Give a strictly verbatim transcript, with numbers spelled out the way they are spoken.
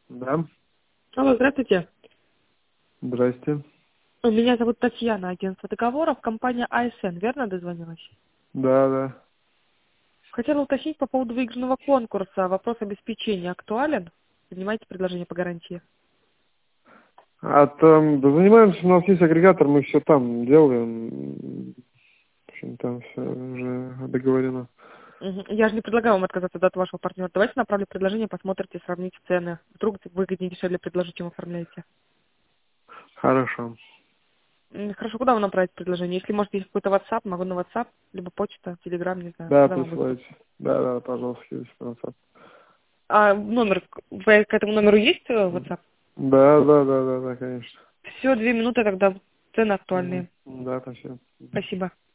Да. Алло, здравствуйте. Здрасте. Меня зовут Татьяна, агентство договоров, компания А С Н, верно дозвонилась? Да, да. Хотела уточнить по поводу выигранного конкурса. Вопрос обеспечения актуален? Принимаете предложение по гарантии? А там, да занимаемся, у нас есть агрегатор, мы все там делаем. В общем, там все уже договорено. Мгм. Я же не предлагаю вам отказаться от вашего партнера. Давайте направлю предложение, посмотрите, сравните цены. Вдруг выгоднее, дешевле предложить, чем оформляете. Хорошо. М, Хорошо, куда вы направите предложение? Если, может, есть какой-то WhatsApp, могу на WhatsApp, либо почта, Telegram, не знаю. Да, Куда вам будет? присылайте. Да, да, пожалуйста, есть WhatsApp. А номер, вы к этому номеру есть э, WhatsApp? Да, да, да, да, да, конечно. Все, две минуты, тогда цены Мгм. актуальные. Да, спасибо. Спасибо.